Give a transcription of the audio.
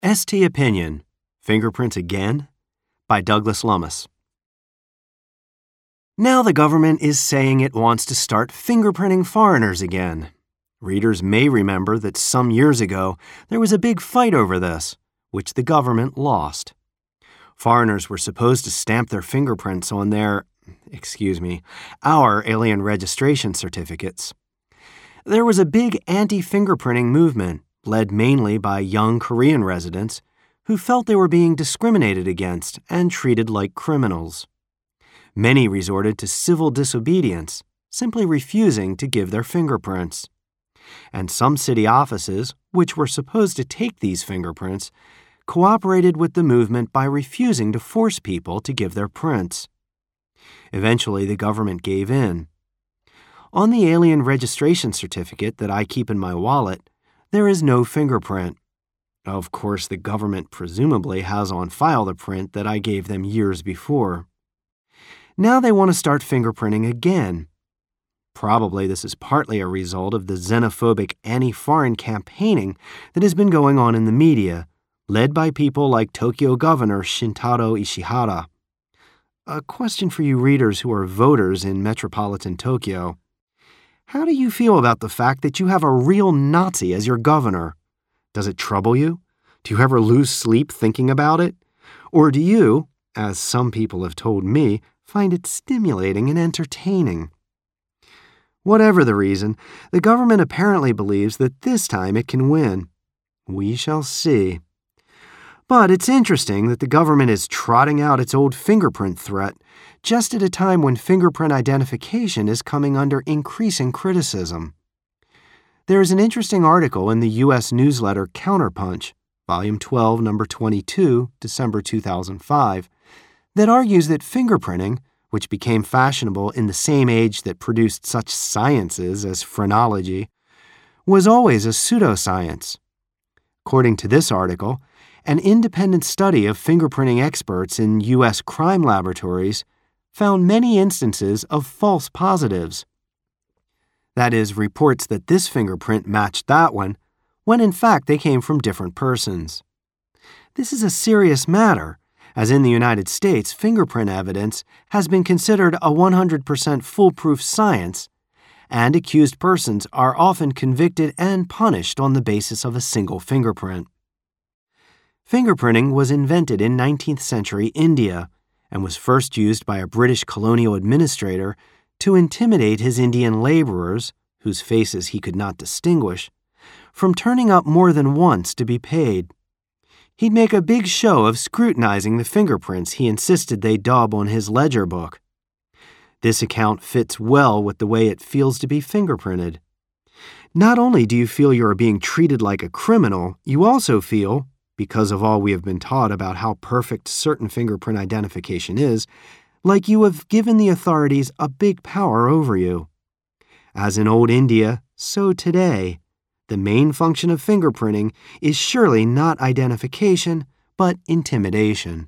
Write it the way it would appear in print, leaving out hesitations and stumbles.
ST Opinion, Fingerprints Again? By Douglas Lummis. Now the government is saying it wants to start fingerprinting foreigners again. Readers may remember that some years ago there was a big fight over this, which the government lost. Foreigners were supposed to stamp their fingerprints on our alien registration certificates. There was a big anti-fingerprinting movement, led mainly by young Korean residents who felt they were being discriminated against and treated like criminals. Many resorted to civil disobedience, simply refusing to give their fingerprints. And some city offices, which were supposed to take these fingerprints, cooperated with the movement by refusing to force people to give their prints. Eventually, the government gave in. On the alien registration certificate that I keep in my wallet, there is no fingerprint. Of course, the government presumably has on file the print that I gave them years before. Now they want to start fingerprinting again. Probably this is partly a result of the xenophobic anti-foreign campaigning that has been going on in the media, led by people like Tokyo Governor Shintaro Ishihara. A question for you readers who are voters in metropolitan Tokyo. How do you feel about the fact that you have a real Nazi as your governor? Does it trouble you? Do you ever lose sleep thinking about it? Or do you, as some people have told me, find it stimulating and entertaining? Whatever the reason, the government apparently believes that this time it can win. We shall see. But it's interesting that the government is trotting out its old fingerprint threat just at a time when fingerprint identification is coming under increasing criticism. There is an interesting article in the U.S. newsletter Counterpunch, Volume 12, Number 22, December 2005, that argues that fingerprinting, which became fashionable in the same age that produced such sciences as phrenology, was always a pseudoscience. According to this article, an independent study of fingerprinting experts in U.S. crime laboratories found many instances of false positives. That is, reports that this fingerprint matched that one, when in fact they came from different persons. This is a serious matter, as in the United States, fingerprint evidence has been considered a 100% foolproof science, and accused persons are often convicted and punished on the basis of a single fingerprint. Fingerprinting was invented in 19th century India and was first used by a British colonial administrator to intimidate his Indian laborers, whose faces he could not distinguish, from turning up more than once to be paid. He'd make a big show of scrutinizing the fingerprints he insisted they daub on his ledger book. This account fits well with the way it feels to be fingerprinted. Not only do you feel you are being treated like a criminal, you also feel, because of all we have been taught about how perfect certain fingerprint identification is, like you have given the authorities a big power over you. As in old India, so today, the main function of fingerprinting is surely not identification, but intimidation.